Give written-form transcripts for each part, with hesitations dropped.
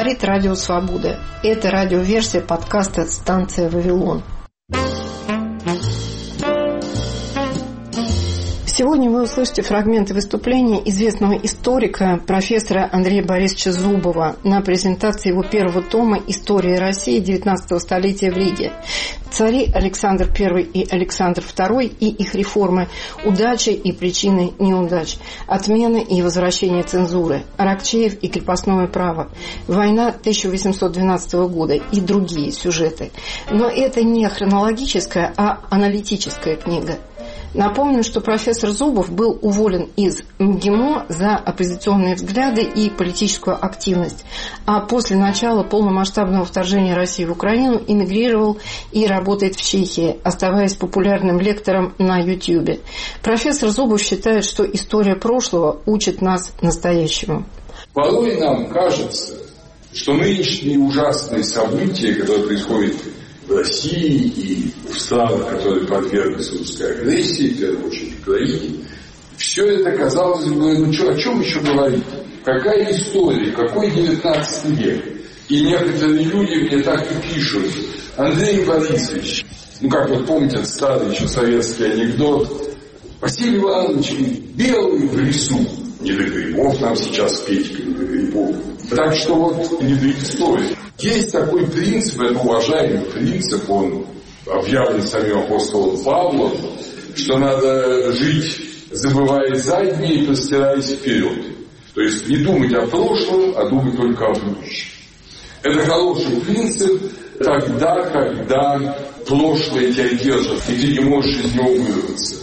Говорит Радио Свобода. Это радиоверсия подкаста «Станция Вавилон». Сегодня вы услышите фрагменты выступления известного историка, профессора Андрея Борисовича Зубова на презентации его первого тома «История России XIX столетия в Риге». Цари Александр I и Александр II и их реформы, удачи и причины неудач, отмены и возвращение цензуры, Аракчеев и крепостное право, война 1812 года и другие сюжеты. Но это не хронологическая, а аналитическая книга. Напомню, что профессор Зубов был уволен из МГИМО за оппозиционные взгляды и политическую активность, а после начала полномасштабного вторжения России в Украину эмигрировал и работает в Чехии, оставаясь популярным лектором на YouTube. Профессор Зубов считает, что история прошлого учит нас настоящему. Порой нам кажется, что нынешние ужасные события, которые происходят в России и в странах, которые подверглись русской агрессии, в первую очередь в Украине, все это, казалось бы, о чем еще говорить? Какая история, какой 19 век? И некоторые люди мне так и пишут: Андрей Борисович, как вы помните старый еще советский анекдот, Василий Иванович белый в лесу, не до грибов нам сейчас Петька, не до грибов. Так что вот не до истории. Есть такой принцип, это уважаемый принцип, он объявлен самим апостолом Павлом, что надо жить, забывая заднее и простираясь вперед. То есть не думать о прошлом, а думать только о будущем. Это хороший принцип тогда, когда прошлое тебя держит, и ты не можешь из него вырваться.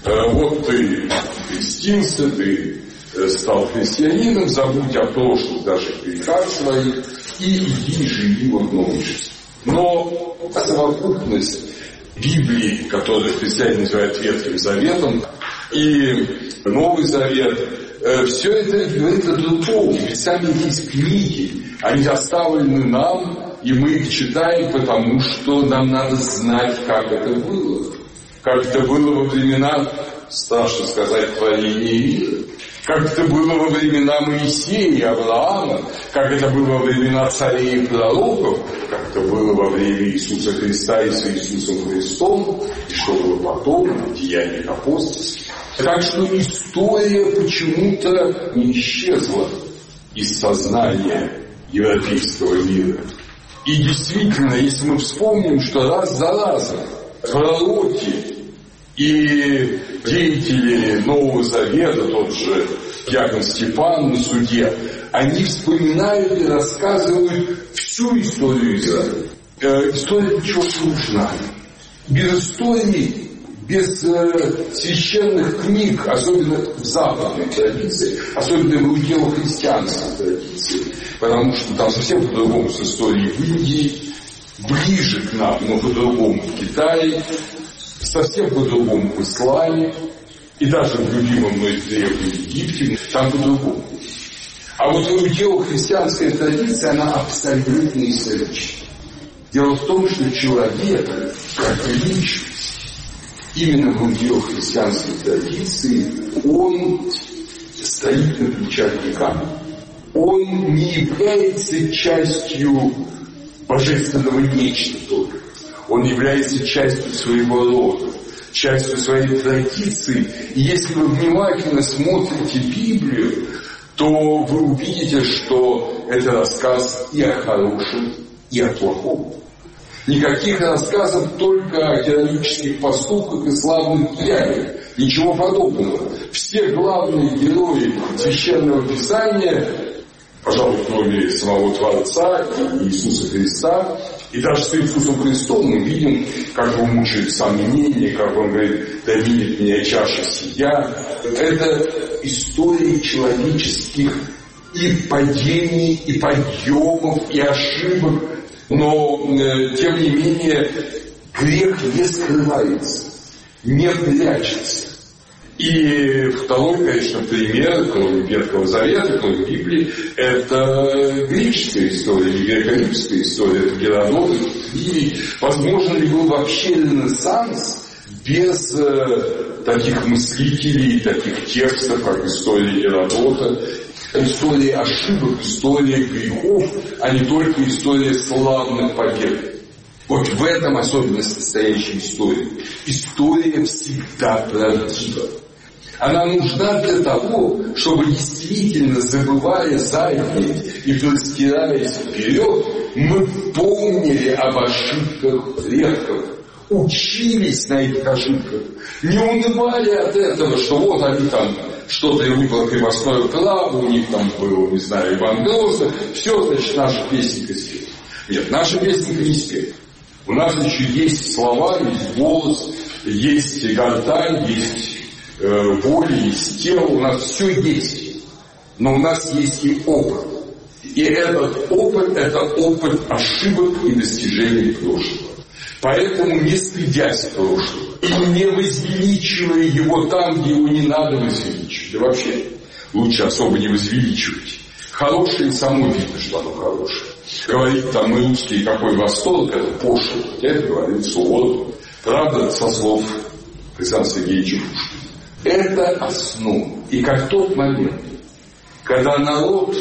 Вот ты крестился, ты стал христианином, забудь о прошлом, даже грехах своих, и иди живи в новой жизни. Но совокупность Библии, которую христиане называют Ветхим Заветом, и Новый Завет, все это говорит о другом. Ведь сами эти книги, они оставлены нам, и мы их читаем, потому что нам надо знать, как это было. Как это было во времена, страшно сказать, творения мира. Как это было во времена Моисея и Авраама, как это было во времена царей и пророков, как это было во время Иисуса Христа и с Иисусом Христом, и что было потом в деяниях апостольских. Так что история почему-то не исчезла из сознания европейского мира. И действительно, если мы вспомним, что раз за разом пророки и деятели Нового Завета, тот же Диакон Степан на суде, они вспоминают и рассказывают всю историю Израиля. История чего-то нужна. Без истории, без священных книг, особенно в западной традиции, особенно в иудео-христианской традиции, потому что там совсем по-другому с историей в Индии, ближе к нам, но по-другому в Китае, совсем по-другому в исламе, и даже в любимом мной древнем Египте, там по-другому. А вот иудео-христианская традиция, она абсолютно исторична. Дело в том, что человек, как личность, именно в иудео-христианской традиции, он стоит на плечах веками. Он не является частью божественного нечто только. Он является частью своего рода, частью своей традиции. И если вы внимательно смотрите Библию, то вы увидите, что это рассказ и о хорошем, и о плохом. Никаких рассказов только о героических поступках и славных деяниях. Ничего подобного. Все главные герои Священного Писания, пожалуй, кроме самого Творца и Иисуса Христа, и даже с Иисусом Христом мы видим, как он мучает сомнения, как он говорит: да видит меня чаша сия. Это история человеческих и падений, и подъемов, и ошибок. Но, тем не менее, грех не скрывается, не прячется. И второй, конечно, пример, кроме Ветхого Завета, кроме Библии, это греческая история, или греко-римская история, это Геродот, это Плиний. Возможно ли был вообще ренессанс без таких мыслителей, таких текстов, как история Геродота? История ошибок, история грехов, а не только история славных побед. Вот в этом особенность настоящей истории. История всегда правдива. Она нужна для того, чтобы действительно, забывая заднее и простираясь вперед, мы помнили об ошибках предков, учились на этих ошибках, не унывали от этого, что вот они там что-то выпало крепостное право, у них там было, не знаю, Иван Грозный, все, значит, наша песенка спела. Нет, наша песенка не спела. У нас еще есть слова, есть голос, есть гортань, есть воля, есть тело, у нас все есть. Но у нас есть и опыт. И этот опыт – это опыт ошибок и достижений прошлого. Поэтому, не стыдясь прошлого и не возвеличивая его там, где его не надо возвеличивать, да вообще лучше особо не возвеличивать. Хорошее само видно, что оно хорошее. Говорить там мы русские, какой восторг, это пошло. Хотя это говорит Суворов. Правда, со слов Александра Сергеевича Пушкина. Это основа. И как тот момент, когда народ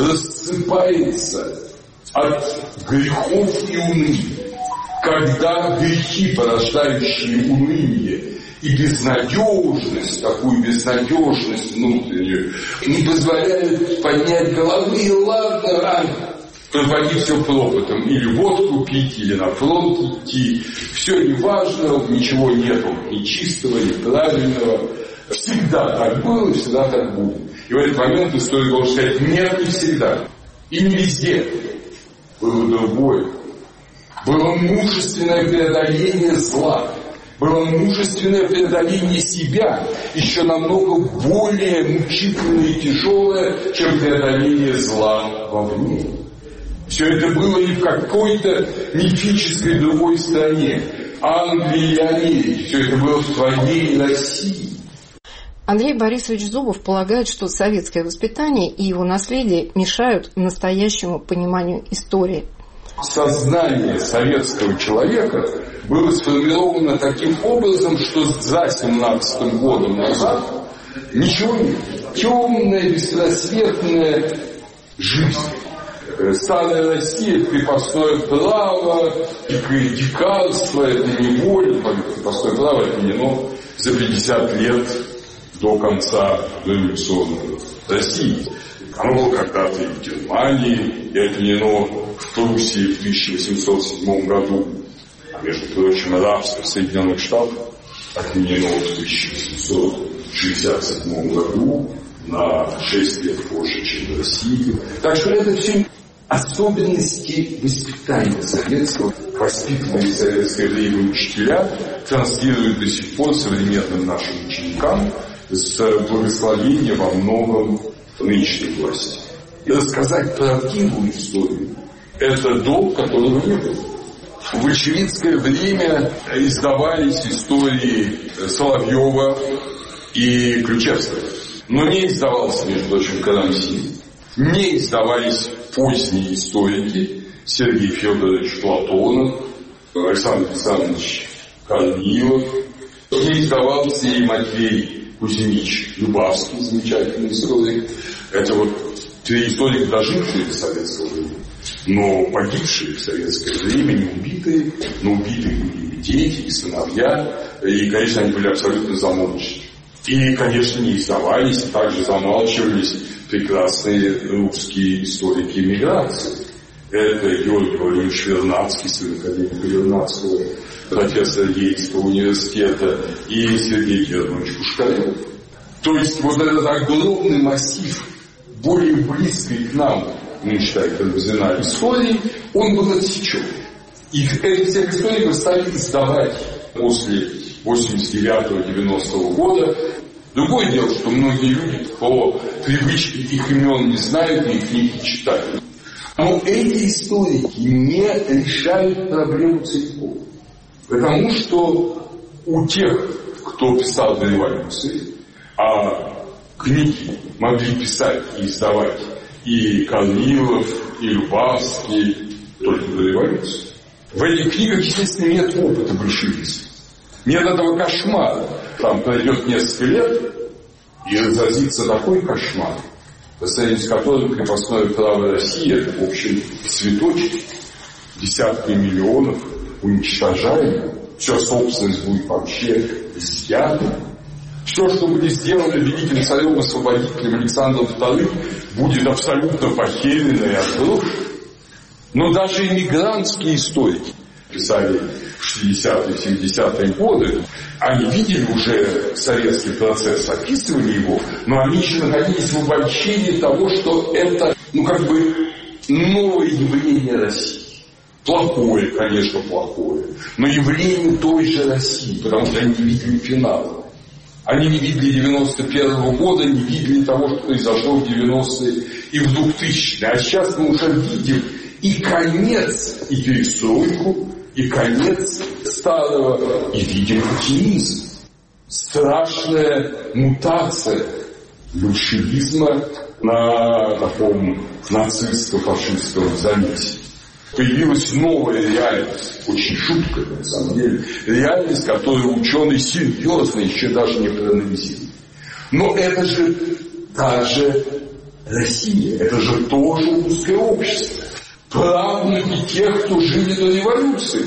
рассыпается от грехов и уныния, когда грехи, порождающие уныние и безнадежность, такую безнадежность внутреннюю, не позволяют поднять головы, и ладно, проводить все пропотом, или водку пить, или на фронт идти, все неважно, ничего нету ни чистого, ни правильного. Всегда так было, всегда так будет. И в этот момент история должна сказать: нет, не всегда. И не везде. Было другое. Было мужественное преодоление зла. Было мужественное преодоление себя, еще намного более мучительное и тяжелое, чем преодоление зла вовне. Все это было не в какой-то мифической другой стране, Англии и Америки. Все это было в твоей России. Андрей Борисович Зубов полагает, что советское воспитание и его наследие мешают настоящему пониманию истории. Сознание советского человека было сформировано таким образом, что за 17 годом назад ничего нет. Темная, беспросветная жизнь. Старая Россия, крепостное право, дикарство, это неволя, крепостное право отменено за 50 лет до конца дореволюционной России. Оно было когда-то и в Германии, и отменено в Пруссии в 1807 году. А между прочим, рабство в Соединенных Штатах отменено в 1867 году, на 6 лет позже, чем в России. Так что это все особенности воспитания советского, воспитанные в советское время учителя, транслируют до сих пор современным нашим ученикам с благословением во многом нынешней власти. И рассказать правдивую историю – это долг, которого не было. В большевистское время издавались истории Соловьева и Ключевского. Но не издавался, между прочим, Карамзин. Не издавались поздние историки Сергей Федорович Платонов, Александр Александрович Корнилов. Не издавался и Матвей Кузьмич Любавский, замечательный историк. Это вот 3 историка, дожившие до советского времени, но погибшие в советское время, не убитые, но убитые были и дети, и сыновья, и, конечно, они были абсолютно замолчены. И, конечно, не издавались, и также замалчивались прекрасные русские историки эмиграции. Это Георгий Владимирович Вернадский, сын академика Вернадского, профессор Ельского университета, и Сергей Германович Пушкарев. То есть вот этот огромный массив, более близкий к нам, мы считаем, Карамзина, истории, он был отсечен. И этих всех историков стали издавать после 89-90 года. Другое дело, что многие люди по привычке их имен не знают и их книги читают. Но эти историки не решают проблему целиком. Потому что у тех, кто писал до революции, а книги могли писать и издавать и Корнилов, и Любавский только до революции, в этих книгах, естественно, нет опыта большевизма. Нет этого кошмара. Там пройдет несколько лет, и разразится такой кошмар, по сравнению с которым крепостное право России – это, в общем, цветочек, десятки миллионов уничтожаем, все собственность будет вообще изъята. Все, что были сделаны великим царем-освободителем Александром II, будет абсолютно похерено и отброшено. Но даже иммигрантские историки писали в 60-е, 70-е годы, они видели уже советский процесс, описывали его, но они еще находились в обольщении того, что это, новое явление России. Плохое, конечно, плохое, но явление той же России, потому что они не видели финала. Они не видели 91-го года, не видели того, что произошло в 90-е и в 2000-е. А сейчас мы уже видим и конец, и перестройку, и конец старого, и видим путинизм. Страшная мутация большевизма на таком нацистско-фашистском замесе. Появилась новая реальность, очень жуткая, на самом деле, реальность, которую ученые серьезно еще даже не проанализируют. Но это же та же Россия, это же тоже русское общество. Правнуки тех, кто жили до революции.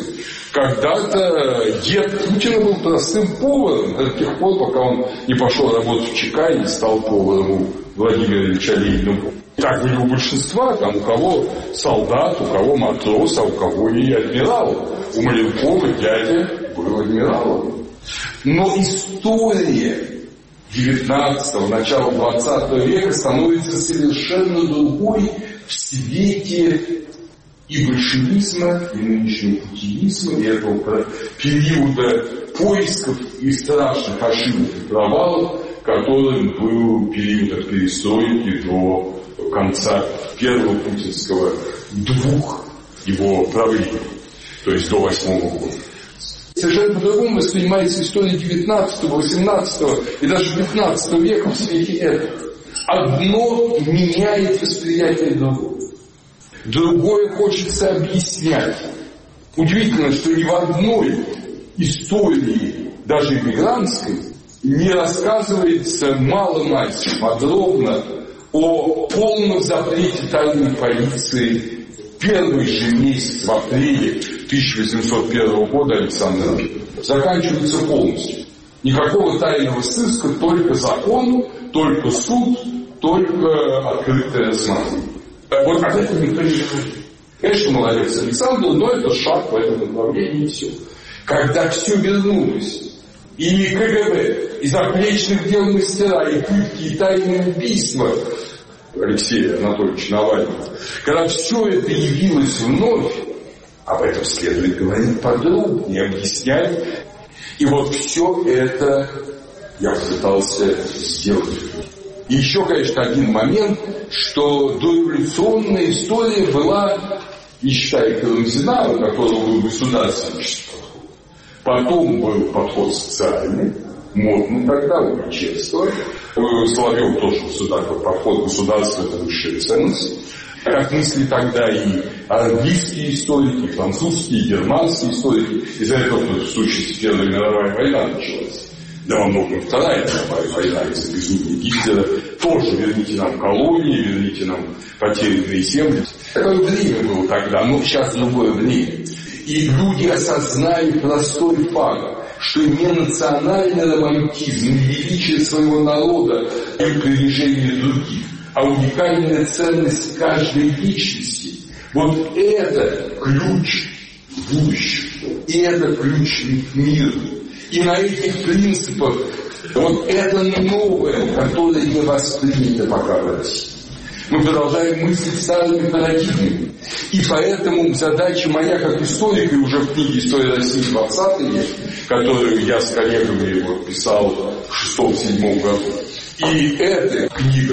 Когда-то дед Путина был простым поваром, до тех пор, пока он не пошел работать в ЧК и не стал поваром у Владимира Ильича Ленина. Так были у большинства, там у кого солдат, у кого матрос, а у кого и адмирал. У Маленкова дядя был адмиралом. Но история 19-го, начала 20 века становится совершенно другой в свете и большевизма, и нынешнего путинизма, и этого периода поисков и страшных ошибок и провалов, которым был период от перестройки до конца первого путинского двух его правлений, то есть до 8-го года. Совершенно по-другому воспринимается история 19-го, 18-го и даже 15 века в свете этого. Одно меняет восприятие другого. Другое хочется объяснять. Удивительно, что ни в одной истории, даже иммигрантской, не рассказывается мало-мальски подробно о полном запрете тайной полиции в первый же месяц, в апреле 1801 года Александра I. Заканчивается полностью. Никакого тайного сыска, только закон, только суд, только открытое рассмотрение. Вот от этого никто не говорит. Конечно, молодец Александр, но это шаг в этом направлении и все. Когда все вернулось, и КГБ, и заплечных дел мастера, и пытки, и тайные убийства Алексея Анатольевича Навального, когда все это явилось вновь, об этом следует говорить подробнее, объяснять. И вот все это я попытался сделать. И еще, конечно, один момент, что дореволюционная история была, не считая Карамзина, у которого был государственный подход. Потом был подход социальный, модный тогда, учительство. Соловьев тоже такой подход государства, это высшая ценность. Как мысли тогда и английские историки, и французские, и германские историки. Из-за этого, в сущности, Первая мировая война началась. Да во многом Вторая мировая война из-за безумия Гитлера. Тоже верните нам колонии, верните нам потерянные земли. Такое время было тогда, но сейчас другое время. И люди осознали простой факт, что не национальный романтизм, не величие своего народа и пренебрежение других, а уникальная ценность каждой личности. Вот это ключ к будущему. И это ключ к миру. И на этих принципах вот это новое, которое не воспринято пока в России. Мы продолжаем мыслить старыми парадигмами. И поэтому задача моя как историка, и уже в книге «История России 20 век», которую я с коллегами писал в 6-7 году, и эта книга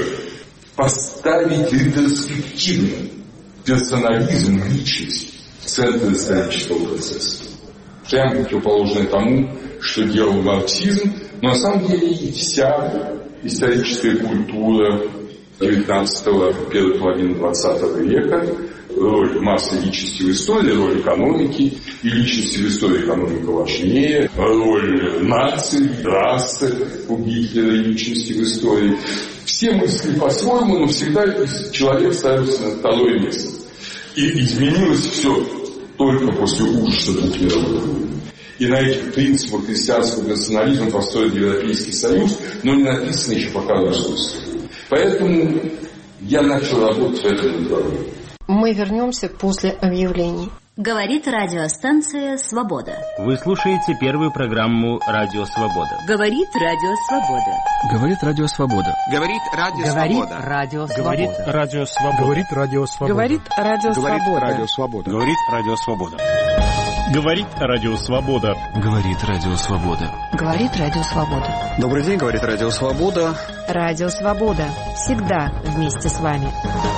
поставить ретроспективно персонализм, личность в центр исторического процесса. Прямо противоположное тому, что делал марксизм, но на самом деле и вся историческая культура 19-го, первой половины 20 века роль массы личности в истории, роль экономики и личности в истории экономика важнее, роль нации, расы у Гитлера и личности в истории. Все мысли по-своему, но всегда человек ставится на второе место. И изменилось все только после ужаса двух мировых войн. И на этих принципах христианского национализма построен Европейский Союз, но не написано еще пока русское. Поэтому я начал работать в этом направлении. Мы вернемся после объявлений. Говорит радиостанция «Свобода». Вы слушаете первую программу «Радио Свобода». Говорит Радио Свобода. Говорит Радио Свобода. Говорит Радио Свобода. Говорит Радио Свобода. Говорит Радио Свобода. Говорит Радио Говорит Свобода. Радио Свобода. Говорит Радио Свобода. Говорит Радио Свобода. Говорит Радио Свобода. Добрый день, говорит Радио Свобода. Радио Свобода. Всегда вместе с вами.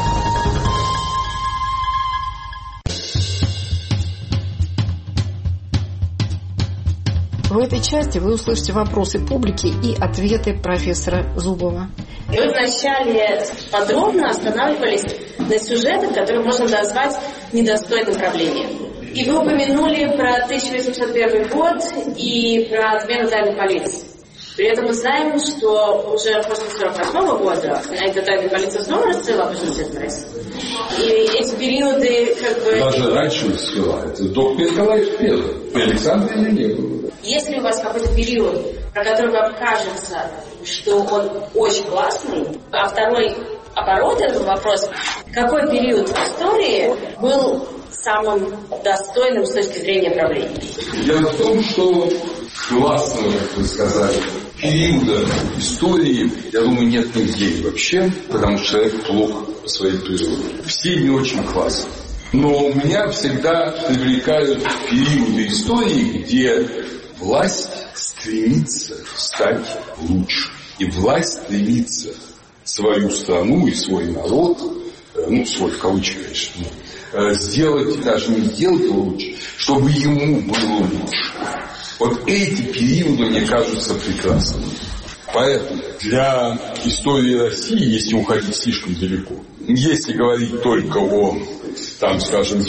В этой части вы услышите вопросы публики и ответы профессора Зубова. Мы вначале подробно останавливались на сюжетах, которые можно назвать недостойным правлением. И вы упомянули про 1801 год и про отмену тайной полиции. При этом мы знаем, что уже после 1948 года эта тайная полиция снова расцвела по всей России. И эти периоды как бы... Даже раньше расцвела. Это доктор Николай I. Александра не было. Если у вас какой-то период, про который вам кажется, что он очень классный, а второй оборот этого вопроса, какой период в истории был самым достойным с точки зрения правления? Дело в том, что классного, как вы сказали, периода истории, я думаю, нет нигде вообще, потому что человек плох по своей природе. Все не очень классные. Но меня всегда привлекают периоды истории, где власть стремится стать лучше. И власть стремится свою страну и свой народ, свой в кавычках, конечно, сделать, даже не сделать его лучше, чтобы ему было лучше. Вот эти периоды, мне кажутся, прекрасными. Поэтому для истории России, если уходить слишком далеко, если говорить только о, скажем,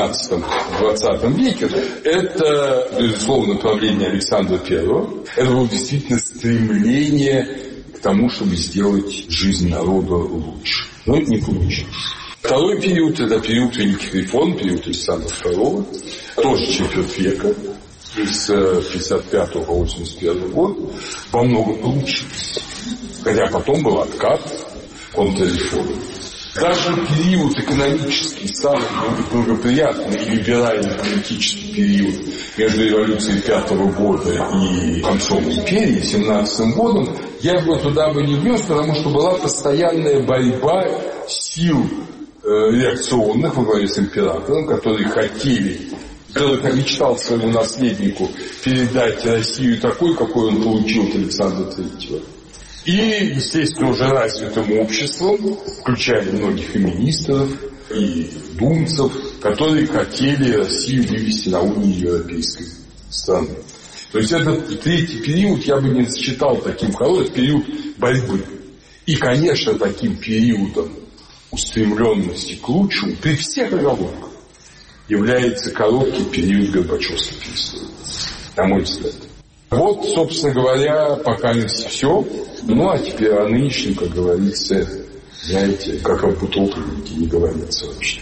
19-20 веке, это, безусловно, правление Александра I. Это было действительно стремление к тому, чтобы сделать жизнь народа лучше. Но это не получилось. Второй период – это период великих реформ, период Александра II, тоже четверть века. С 55 по 81 год во многом получилось. Хотя потом был откат, контрреформы. Даже период экономический, самый благоприятный и либеральный политический период между революцией 5 года и концом империи, 17 годом, я бы туда не внес, потому что была постоянная борьба сил реакционных во главе с императором, которые хотели, Петр мечтал своему наследнику передать Россию такой, какой он получил от Александра III. И, естественно, уже развитым обществом, включая многих и министров, и думцев, которые хотели Россию вывести на уровень европейской страны. То есть этот третий период я бы не считал таким хорошим, период борьбы. И, конечно, таким периодом устремленности к лучшему при всех оговорках является короткий период Горбачевской перестройки, на мой взгляд. Вот, собственно говоря, пока не все. А теперь о нынешнем, как говорится, знаете, как об утопленнике не говорится вообще.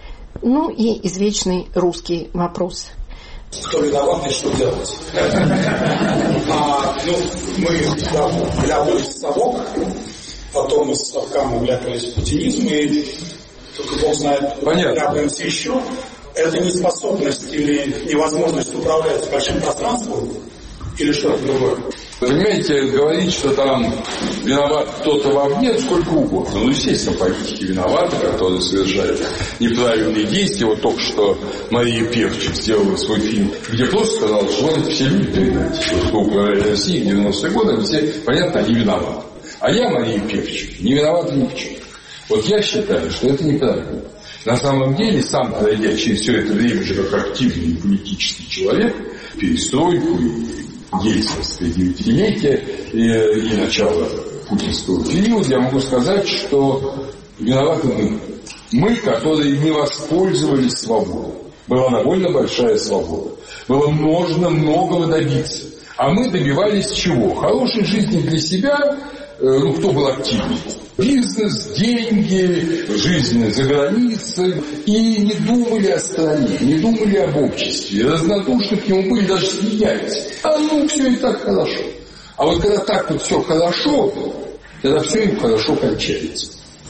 И извечный русский вопрос. Кто виноват и что делать? Мы вляпались в совок, потом из совка мы вляпались в путинизм, и только Бог знает, вляпаемся еще. Это неспособность или невозможность управлять большим пространством или что-то другое? Понимаете, говорить, что там виноват кто-то вовне, сколько угодно. Естественно, политики виноваты, которые совершают неправильные действия. Вот только что Мария Певчик сделала свой фильм, где просто сказала, что это все люди передать, кто управляли Россией в 90-е годы, они все, понятно, они виноваты. А я, Мария Певчик, не виновата ни в чем. Вот я считаю, что это неправильно. На самом деле, сам пройдя через все это время же как активный политический человек, перестройку и ельцинское девятилетие и начало путинского периода, я могу сказать, что виноваты мы. Мы, которые не воспользовались свободой. Была довольно большая свобода. Было можно многого добиться. А мы добивались чего? Хорошей жизни для себя. Кто был активнее? Бизнес, деньги, жизнь за границей. И не думали о стране, не думали об обществе. Разнодушны к нему были, даже смеялись. Все и так хорошо. А вот когда так вот все хорошо, тогда все и хорошо кончается.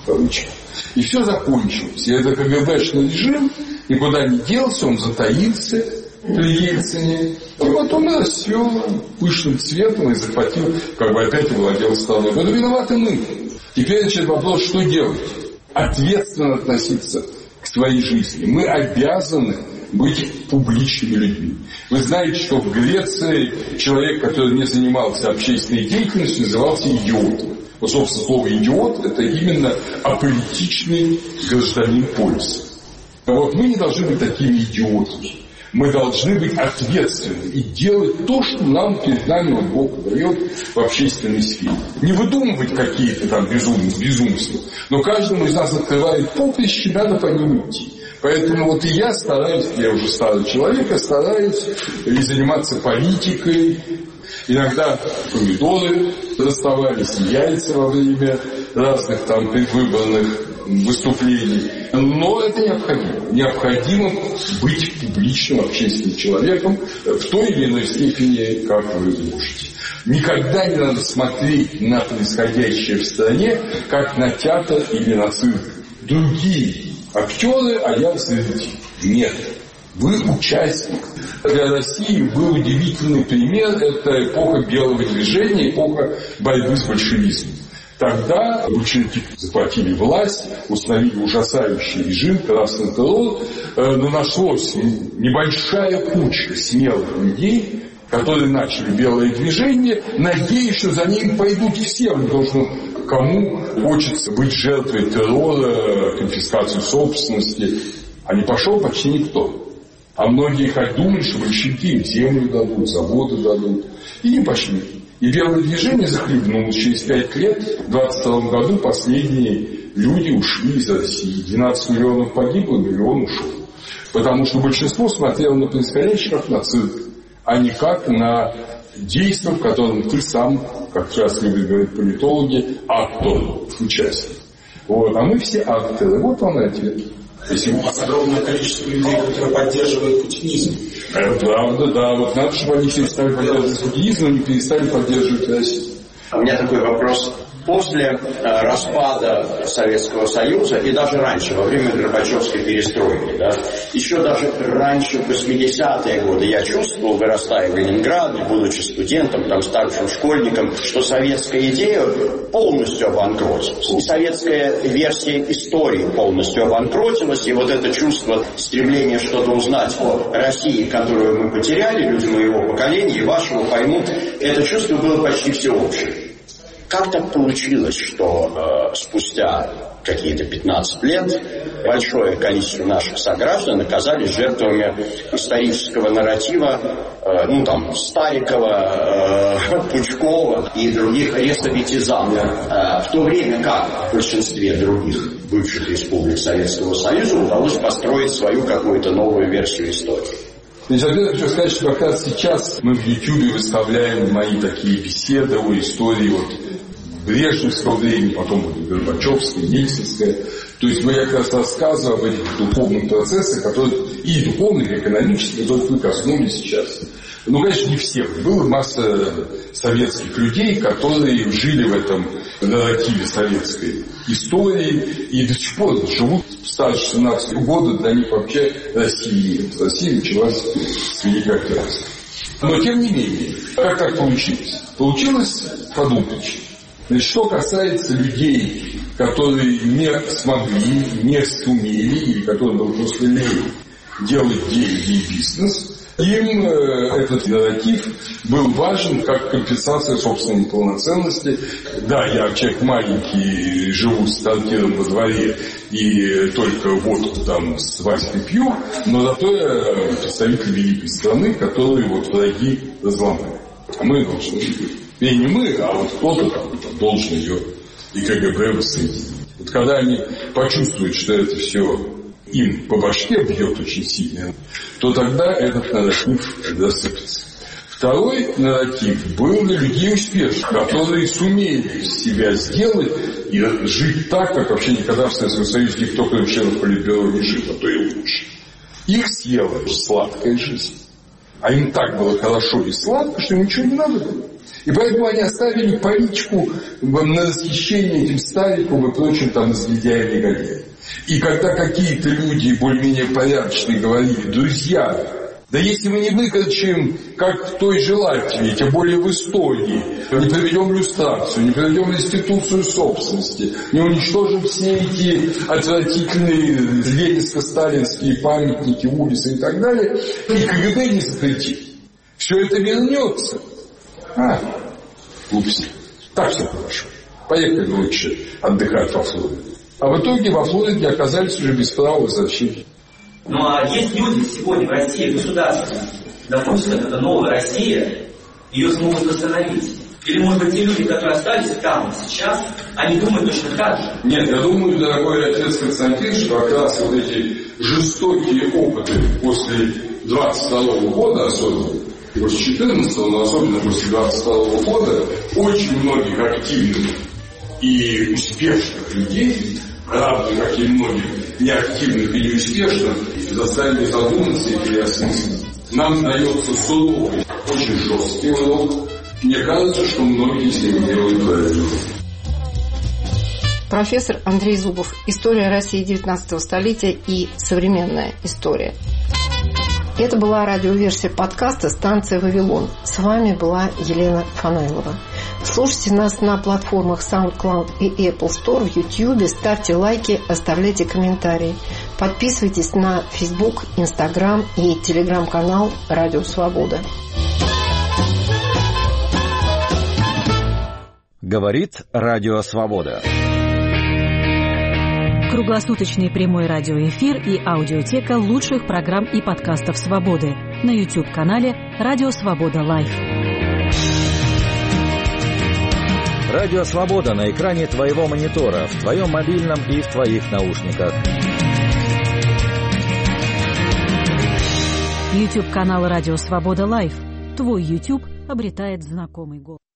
И все закончилось. И это КГБшный режим никуда не делся, он затаился при Ельцине. И потом расцвел пышным цветом и захватил, опять владел страной. Но виноваты мы. Теперь, вопрос, что делать? Ответственно относиться к своей жизни. Мы обязаны быть публичными людьми. Вы знаете, что в Греции человек, который не занимался общественной деятельностью, назывался идиотом. Вот, собственно, слово «идиот» – это именно аполитичный гражданин полиса. Вот мы не должны быть такими идиотами. Мы должны быть ответственны и делать то, что нам перед нами Бог дает в общественной сфере. Не выдумывать какие-то там безумства, но каждому из нас открывает поприще, надо по ним идти. Поэтому и я стараюсь, я уже старый человек, я стараюсь и заниматься политикой. Иногда помидоры доставались, и яйца во время разных там предвыборных выступлений. Но это необходимо. Необходимо быть публичным, общественным человеком в той или иной степени, как вы можете. Никогда не надо смотреть на происходящее в стране, как на театр или на цирк. Другие актеры, а я зритель. Нет. Вы участник. Для России был удивительный пример. Это эпоха белого движения, эпоха борьбы с большевизмом. Тогда большевики захватили власть, установили ужасающий режим, красный террор, но нашлась небольшая кучка смелых людей, которые начали белое движение, надеясь, что за ним пойдут все, потому что кому хочется быть жертвой террора, конфискации собственности, а не пошел почти никто. А многие хоть думали, что большевики им землю дадут, заводы дадут, и не пошли. И белое движение захлебнулось. Через 5 лет, в 22 году, последние люди ушли из России. 12 миллионов погибло, миллион ушел. Потому что большинство смотрело на происходящее как на цирк, а не как на действие, в котором ты сам, как сейчас любят говорить политологи, актор, участник. А мы все акторы. Вот он и ответ. Огромное количество людей, которые поддерживают путинизм. Это правда, да. Надо, чтобы они перестали поддерживать путинизм, но не перестали поддерживать Россию. У меня такой вопрос. После распада Советского Союза и даже раньше, во время Горбачевской перестройки, еще даже раньше, в 80-е годы, я чувствовал, вырастая в Ленинграде, будучи студентом, старшим школьником, что советская идея полностью обанкротилась. И советская версия истории полностью обанкротилась, и это чувство стремления что-то узнать о России, которую мы потеряли, люди моего поколения и вашего поймут, это чувство было почти всеобщим. Как так получилось, что спустя какие-то 15 лет большое количество наших сограждан оказались жертвами исторического нарратива, Старикова, Пучкова и других ресоветизаторов, в то время как в большинстве других бывших республик Советского Союза удалось построить свою какую-то новую версию истории? Я хочу сказать, что как раз сейчас мы в YouTube выставляем мои такие беседы о истории брежневского времени, потом Горбачевская, Ельцинская. То есть я как раз рассказываю об этих духовных процессах, которые и духовных, и экономических, которых вы коснулись сейчас. Конечно, не всех. Была масса советских людей, которые жили в этом нарративе советской истории и до сих пор живут старше 17 года, для них вообще России нет. Россия началась с Великой Октябрьской. Но тем не менее, как так получилось? Получилось подумать. Значит, что касается людей, которые не смогли, не сумели, или которым было просто лень делать деньги и бизнес, им этот нарратив был важен как компенсация собственной неполноценности. Да, я человек маленький, живу с танкером во дворе и только водку с Васькой пью, но зато я представитель великой страны, которые враги разломали. А мы должны быть. И не мы, а кто-то должен ее и КГБ воссоединить. Вот когда они почувствуют, что это все им по башке бьет очень сильно, то тогда этот нарратив засыпется. Второй нарратив был для людей успешных, которые сумели себя сделать и жить так, как вообще никогда в Советском Союзе никто, кроме членов Политбюро, не жил, а то и лучше. Их съела сладкая жизнь. А им так было хорошо и сладко, что им ничего не надо было. И поэтому они оставили политику на восхищение этим Сталиным и прочим там разледяям негодяям. И когда какие-то люди более-менее порядочные говорили: друзья, да если мы не выкричим, как в той же Латвии, тем более в Эстонии, не проведем люстрацию, не проведем реституцию собственности, не уничтожим все эти отвратительные ленинско-сталинские памятники, улицы и так далее, и КГБ не запретит, все это вернется. Упс, так все хорошо. Поехали лучше отдыхать во Флориду. А в итоге во Флориде оказались уже без права возвращения. Ну а есть люди сегодня в России, государство, допустим, это новая Россия, ее смогут восстановить? Или, может быть, те люди, которые остались там сейчас, они думают точно так же? Нет, я думаю, дорогой отец Константин, что как раз вот эти жестокие опыты после 22 года, особенно после 14, но особенно после 22 года, очень многих активных и успешных людей, равно как и многих неактивных и неуспешных, заставили задуматься и переосмыслить. Нам дается суровый, очень жесткий урок. Мне кажется, что многие из них делают правильно. Профессор Андрей Зубов. История России 19 столетия и современная история. Это была радиоверсия подкаста «Станция Вавилон». С вами была Елена Фанайлова. Слушайте нас на платформах SoundCloud и Apple Store, в YouTube, ставьте лайки, оставляйте комментарии. Подписывайтесь на Facebook, Instagram и Telegram-канал «Радио Свобода». Говорит Радио Свобода. Круглосуточный прямой радиоэфир и аудиотека лучших программ и подкастов «Свободы» на YouTube-канале «Радио Свобода Лайв». Радио Свобода на экране твоего монитора, в твоем мобильном и в твоих наушниках. YouTube-канал «Радио Свобода Лайв». Твой YouTube обретает знакомый голос.